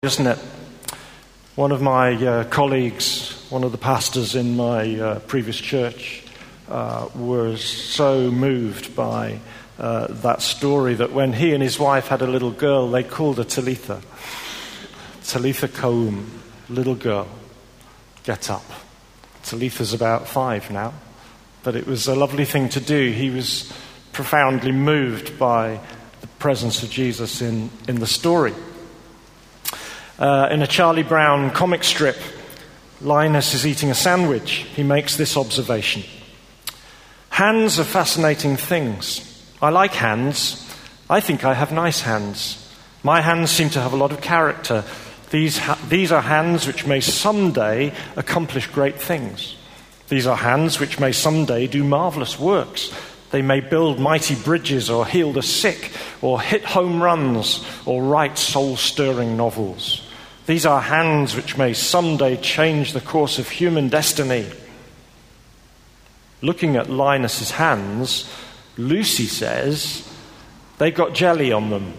Isn't it? One of my colleagues, one of the pastors in my previous church, was so moved by that story that when he and his wife had a little girl, they called her Talitha. Talitha Koum, little girl, get up. Talitha's about 5 now, but it was a lovely thing to do. He was profoundly moved by the presence of Jesus in the story. In a Charlie Brown comic strip, Linus is eating a sandwich. He makes this observation. Hands are fascinating things. I like hands. I think I have nice hands. My hands seem to have a lot of character. These are hands which may someday accomplish great things. These are hands which may someday do marvelous works. They may build mighty bridges or heal the sick or hit home runs or write soul-stirring novels. These are hands which may someday change the course of human destiny. Looking at Linus's hands, Lucy says they got jelly on them.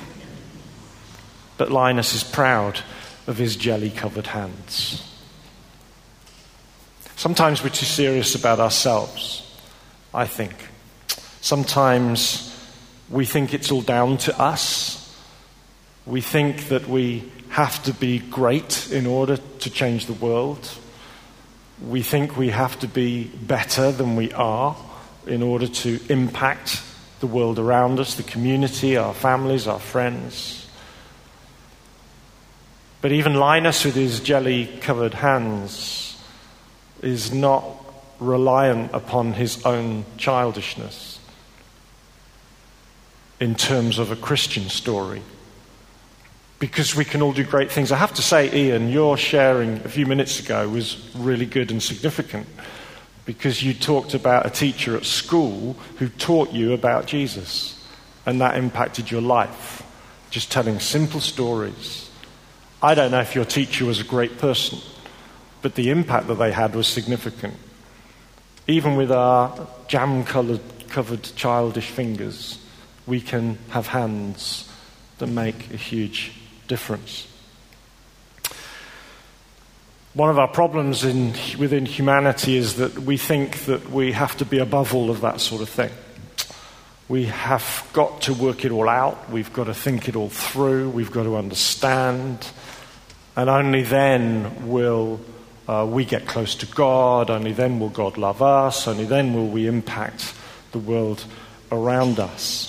But Linus is proud of his jelly-covered hands. Sometimes we're too serious about ourselves, I think. Sometimes we think it's all down to us. We think that we have to be great in order to change the world. We think we have to be better than we are in order to impact the world around us, the community, our families, our friends. But even Linus with his jelly-covered hands is not reliant upon his own childishness in terms of a Christian story. Because we can all do great things. I have to say, Ian, your sharing a few minutes ago was really good and significant, because you talked about a teacher at school who taught you about Jesus, and that impacted your life, just telling simple stories. I don't know if your teacher was a great person, but the impact that they had was significant. Even with our jam-covered childish fingers, we can have hands that make a huge difference. One of our problems within humanity is that we think that we have to be above all of that sort of thing. We have got to work it all out. We've got to think it all through. We've got to understand. And only then will we get close to God. Only then will God love us. Only then will we impact the world around us.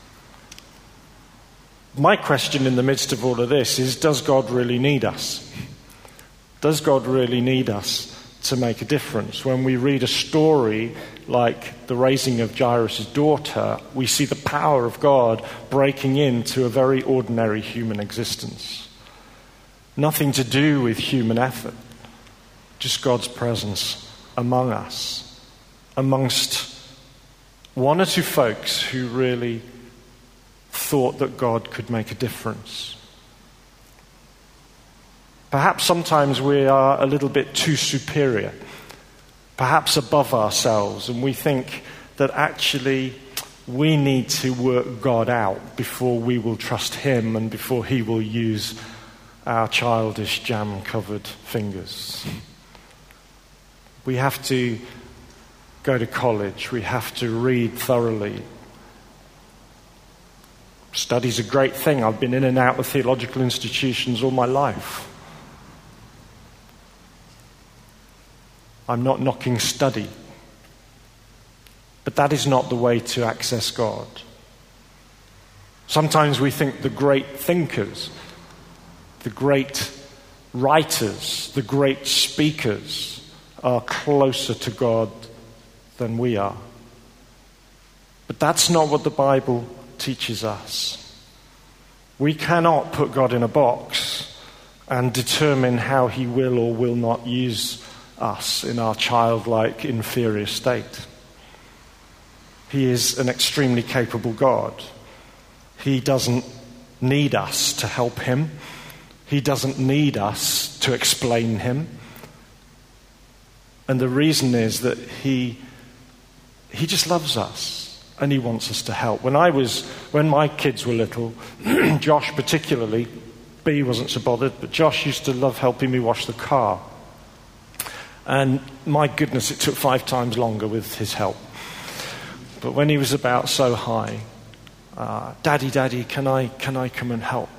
My question in the midst of all of this is, does God really need us? Does God really need us to make a difference? When we read a story like the raising of Jairus' daughter, we see the power of God breaking into a very ordinary human existence. Nothing to do with human effort, just God's presence among us, amongst one or two folks who really thought that God could make a difference. Perhaps sometimes we are a little bit too superior, perhaps above ourselves, and we think that actually we need to work God out before we will trust Him and before He will use our childish jam-covered fingers. We have to go to college, we have to read thoroughly. Study's a great thing. I've been in and out of theological institutions all my life. I'm not knocking study. But that is not the way to access God. Sometimes we think the great thinkers, the great writers, the great speakers are closer to God than we are. But that's not what the Bible teaches us. We cannot put God in a box and determine how He will or will not use us in our childlike, inferior state. He is an extremely capable God. He doesn't need us to help Him. He doesn't need us to explain Him. And the reason is that He just loves us. And He wants us to help. When my kids were little, Josh particularly, B wasn't so bothered, but Josh used to love helping me wash the car. And my goodness, it took 5 times longer with his help. But when he was about so high, Daddy, can I come and help?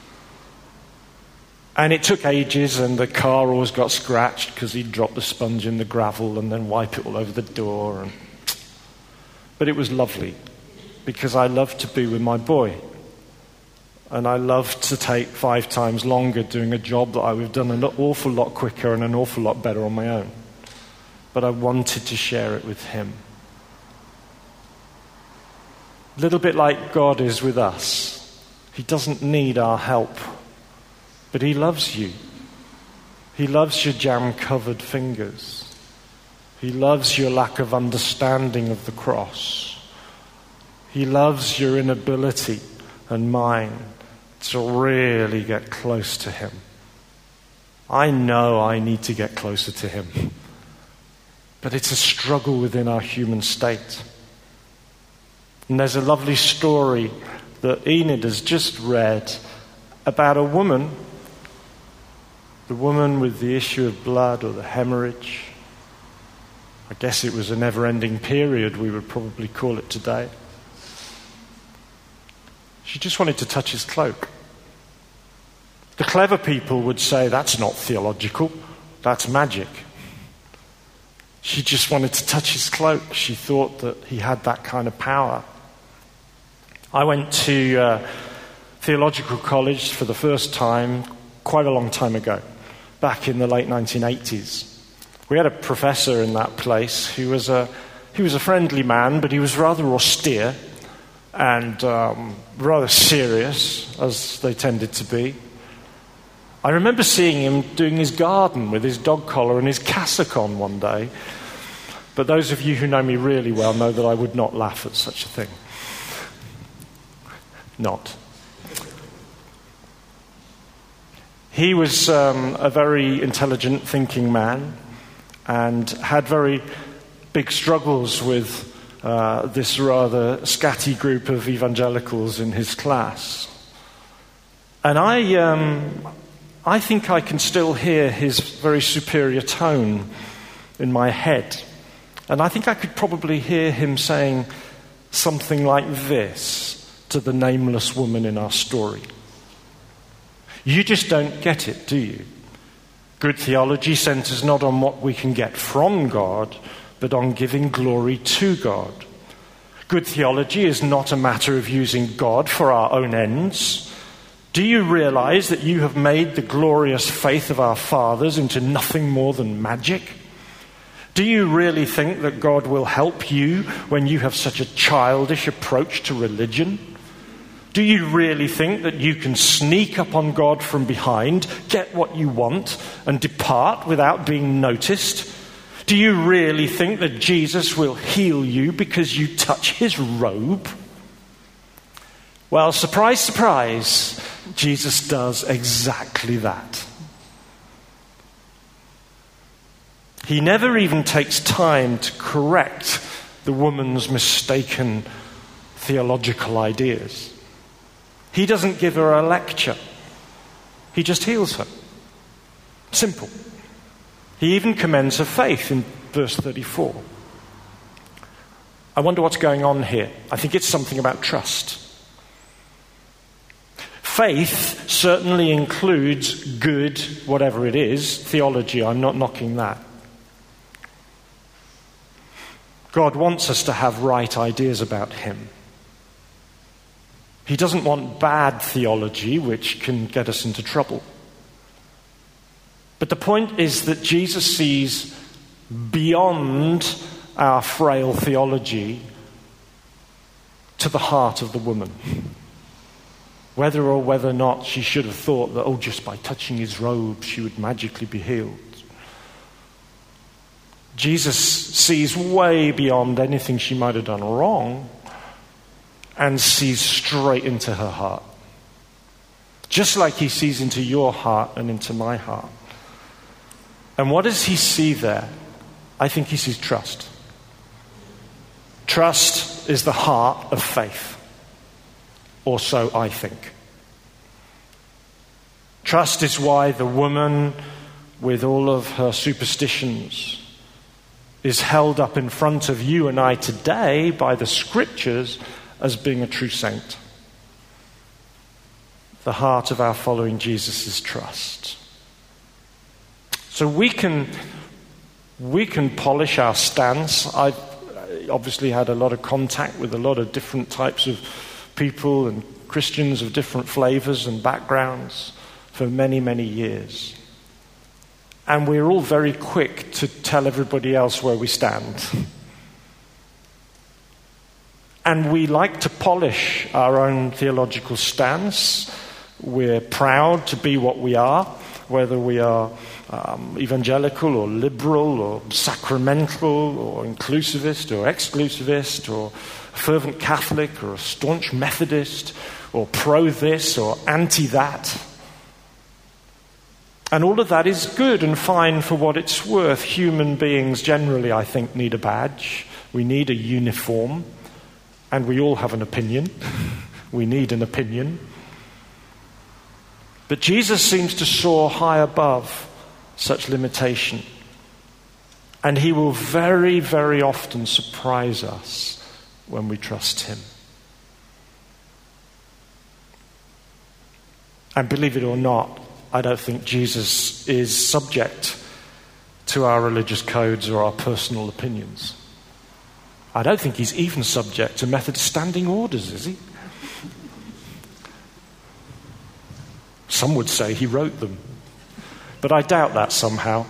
And it took ages, and the car always got scratched because he'd drop the sponge in the gravel and then wipe it all over the door. But it was lovely, because I loved to be with my boy. And I loved to take 5 times longer doing a job that I would have done an awful lot quicker and an awful lot better on my own. But I wanted to share it with him. A little bit like God is with us. He doesn't need our help, but he loves you. He loves your jam-covered fingers. He loves your lack of understanding of the cross. He loves your inability and mine to really get close to him. I know I need to get closer to him, but it's a struggle within our human state. And there's a lovely story that Enid has just read about a woman, the woman with the issue of blood or the hemorrhage. I guess it was a never-ending period, we would probably call it today. She just wanted to touch his cloak. The clever people would say, that's not theological, that's magic. She just wanted to touch his cloak. She thought that he had that kind of power. I went to theological college for the first time quite a long time ago, back in the late 1980s. We had a professor in that place who was a friendly man, but he was rather austere and rather serious, as they tended to be. I remember seeing him doing his garden with his dog collar and his cassock on one day. But those of you who know me really well know that I would not laugh at such a thing. Not. He was a very intelligent thinking man and had very big struggles with this rather scatty group of evangelicals in his class. And I think I can still hear his very superior tone in my head. And I think I could probably hear him saying something like this to the nameless woman in our story. You just don't get it, do you? Good theology centers not on what we can get from God, but on giving glory to God. Good theology is not a matter of using God for our own ends. Do you realize that you have made the glorious faith of our fathers into nothing more than magic? Do you really think that God will help you when you have such a childish approach to religion? Do you really think that you can sneak up on God from behind, get what you want, and depart without being noticed? Do you really think that Jesus will heal you because you touch his robe? Well, surprise, surprise, Jesus does exactly that. He never even takes time to correct the woman's mistaken theological ideas. He doesn't give her a lecture. He just heals her. Simple. He even commends her faith in verse 34. I wonder what's going on here. I think it's something about trust. Faith certainly includes good, whatever it is, theology. I'm not knocking that. God wants us to have right ideas about him. He doesn't want bad theology, which can get us into trouble. But the point is that Jesus sees beyond our frail theology to the heart of the woman. Whether or whether not she should have thought that, just by touching his robe, she would magically be healed. Jesus sees way beyond anything she might have done wrong and sees straight into her heart. Just like he sees into your heart and into my heart. And what does he see there? I think he sees trust. Trust is the heart of faith. Or so I think. Trust is why the woman, with all of her superstitions, is held up in front of you and I today by the Scriptures as being a true saint. The heart of our following Jesus is trust. So we can polish our stance. I've obviously had a lot of contact with a lot of different types of people and Christians of different flavors and backgrounds for many, many years. And we're all very quick to tell everybody else where we stand. And we like to polish our own theological stance. We're proud to be what we are, whether we are evangelical or liberal or sacramental or inclusivist or exclusivist or fervent Catholic or a staunch Methodist or pro this or anti that. And all of that is good and fine for what it's worth. Human beings generally, I think, need a badge. We need a uniform. And we all have an opinion. We need an opinion. But Jesus seems to soar high above such limitation. And he will very, very often surprise us when we trust him. And believe it or not, I don't think Jesus is subject to our religious codes or our personal opinions. I don't think he's even subject to Methodist standing orders, is he? Some would say he wrote them, but I doubt that somehow.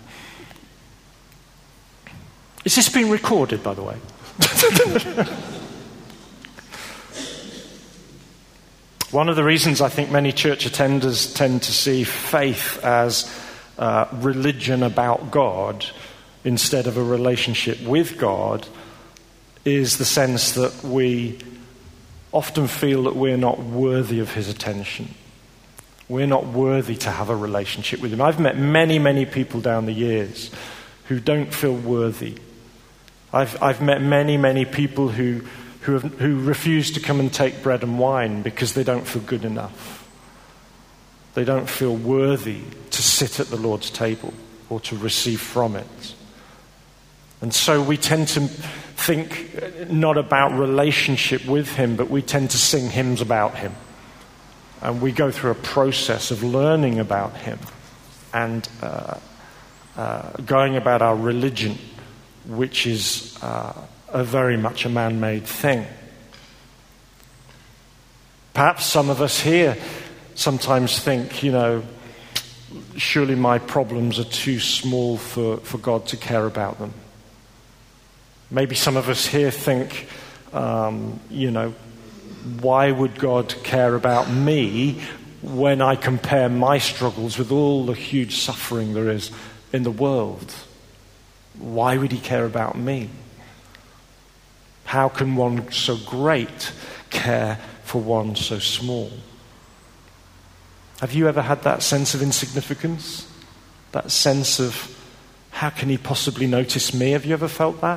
Is this being recorded, by the way? One of the reasons I think many church attenders tend to see faith as religion about God instead of a relationship with God is the sense that we often feel that we're not worthy of his attention. We're not worthy to have a relationship with him. I've met many, many people down the years who don't feel worthy. I've met many, many people who refuse to come and take bread and wine because they don't feel good enough. They don't feel worthy to sit at the Lord's table or to receive from it. And so we tend to think not about relationship with him, but we tend to sing hymns about him. And we go through a process of learning about him and going about our religion, which is very much a man-made thing. Perhaps some of us here sometimes think, surely my problems are too small for God to care about them. Maybe some of us here think, why would God care about me when I compare my struggles with all the huge suffering there is in the world? Why would he care about me? How can one so great care for one so small? Have you ever had that sense of insignificance? That sense of, how can he possibly notice me? Have you ever felt that?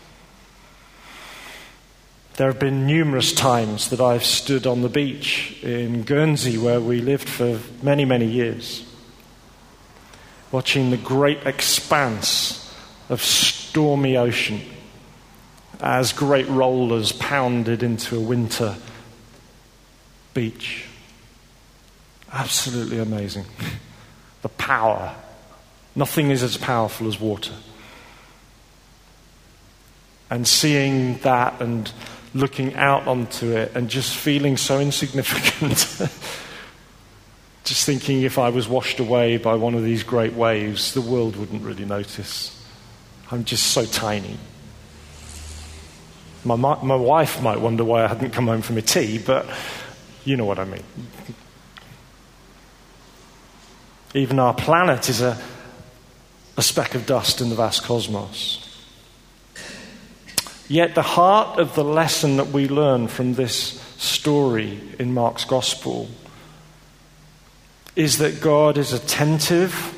There have been numerous times that I've stood on the beach in Guernsey, where we lived for many, many years, watching the great expanse of stormy ocean as great rollers pounded into a winter beach. Absolutely amazing. The power. Nothing is as powerful as water. And seeing that and looking out onto it and just feeling so insignificant. Just thinking if I was washed away by one of these great waves, the world wouldn't really notice. I'm just so tiny. My wife might wonder why I hadn't come home for my tea, but you know what I mean. Even our planet is a speck of dust in the vast cosmos. Yet the heart of the lesson that we learn from this story in Mark's Gospel is that God is attentive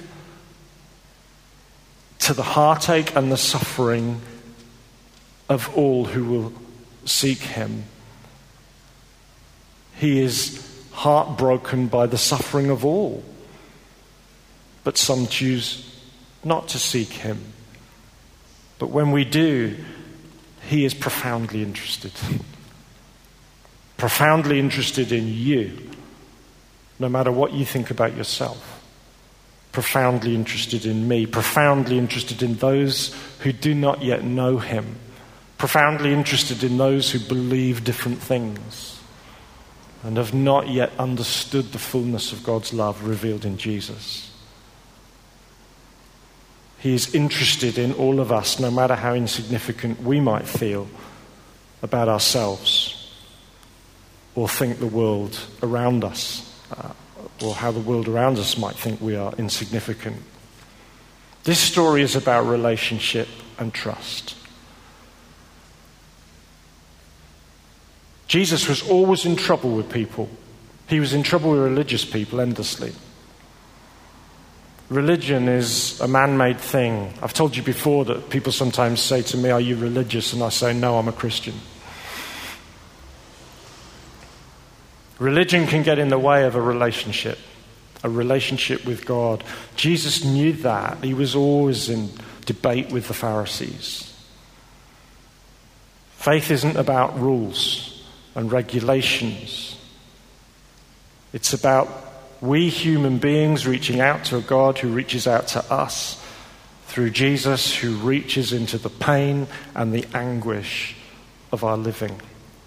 to the heartache and the suffering of all who will seek him. He is heartbroken by the suffering of all. But some choose not to seek him. But when we do, he is profoundly interested. Profoundly interested in you, no matter what you think about yourself. Profoundly interested in me. Profoundly interested in those who do not yet know him. Profoundly interested in those who believe different things and have not yet understood the fullness of God's love revealed in Jesus. He is interested in all of us, no matter how insignificant we might feel about ourselves or think the world around us, or how the world around us might think we are insignificant. This story is about relationship and trust. Jesus was always in trouble with people. He was in trouble with religious people endlessly. Religion is a man-made thing. I've told you before that people sometimes say to me, "Are you religious?" And I say, "No, I'm a Christian." Religion can get in the way of a relationship with God. Jesus knew that. He was always in debate with the Pharisees. Faith isn't about rules and regulations. It's about we human beings reaching out to a God who reaches out to us through Jesus, who reaches into the pain and the anguish of our living.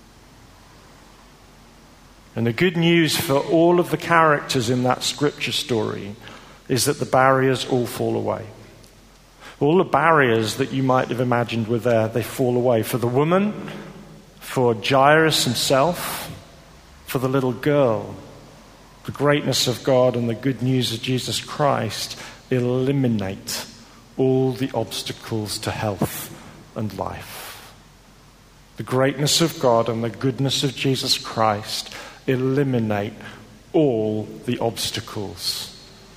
And the good news for all of the characters in that scripture story is that the barriers all fall away. All the barriers that you might have imagined were there, they fall away. For the woman, for Jairus himself, for the little girl, the greatness of God and the good news of Jesus Christ eliminate all the obstacles to health and life. The greatness of God and the goodness of Jesus Christ eliminate all the obstacles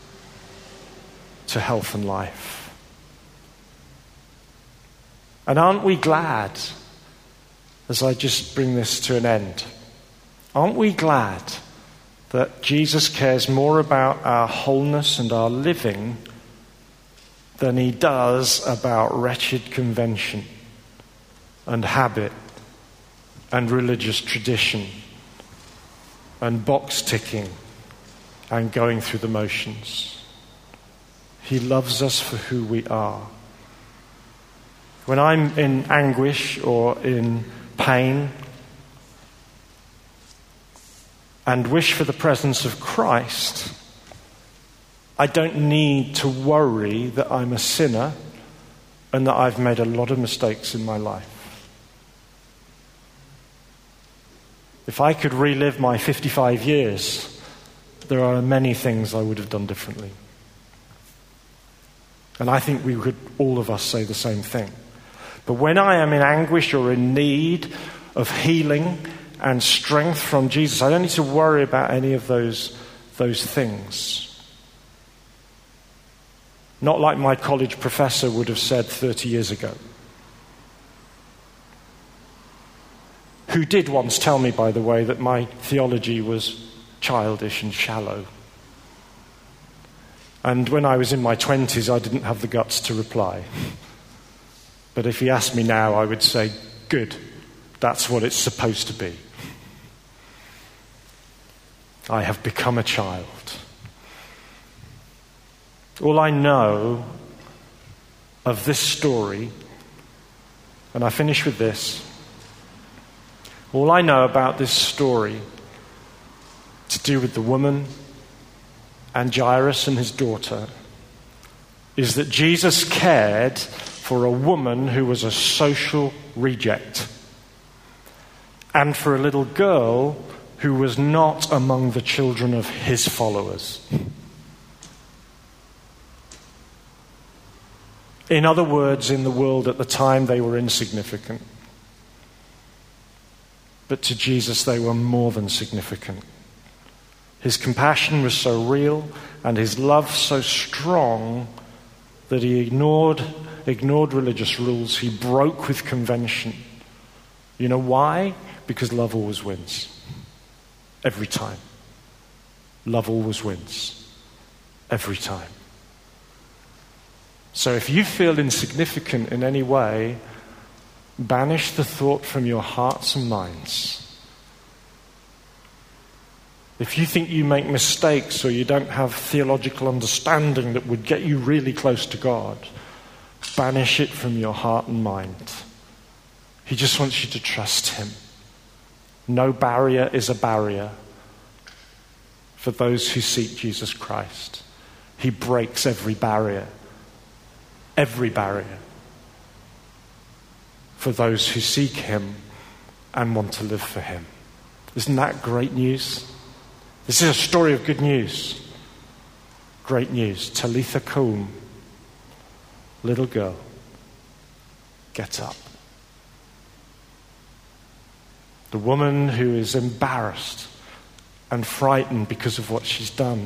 to health and life. And aren't we glad, as I just bring this to an end, aren't we glad that Jesus cares more about our wholeness and our living than he does about wretched convention and habit and religious tradition and box ticking and going through the motions? He loves us for who we are. When I'm in anguish or in pain and wish for the presence of Christ, I don't need to worry that I'm a sinner and that I've made a lot of mistakes in my life. If I could relive my 55 years, there are many things I would have done differently. And I think we could, all of us, say the same thing. But when I am in anguish or in need of healing and strength from Jesus, I don't need to worry about any of those things. Not like my college professor would have said 30 years ago. Who did once tell me, by the way, that my theology was childish and shallow. And when I was in my 20s, I didn't have the guts to reply. But if he asked me now, I would say, good, that's what it's supposed to be. I have become a child. All I know of this story, and I finish with this, all I know about this story to do with the woman and Jairus and his daughter is that Jesus cared for a woman who was a social reject and for a little girl who was not among the children of his followers. In other words, in the world at the time, they were insignificant. But to Jesus, they were more than significant. His compassion was so real and his love so strong that he ignored religious rules. He broke with convention. You know why? Because love always wins. Every time. Love always wins. Every time. So if you feel insignificant in any way, banish the thought from your hearts and minds. If you think you make mistakes or you don't have theological understanding that would get you really close to God, banish it from your heart and mind. He just wants you to trust him. No barrier is a barrier for those who seek Jesus Christ. He breaks every barrier for those who seek him and want to live for him. Isn't that great news? This is a story of good news. Great news. Talitha Koum, little girl, get up. The woman who is embarrassed and frightened because of what she's done.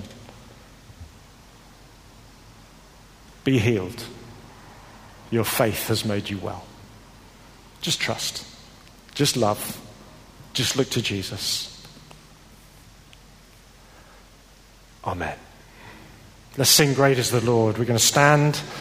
Be healed. Your faith has made you well. Just trust. Just love. Just look to Jesus. Amen. Let's sing Great is the Lord. We're going to stand.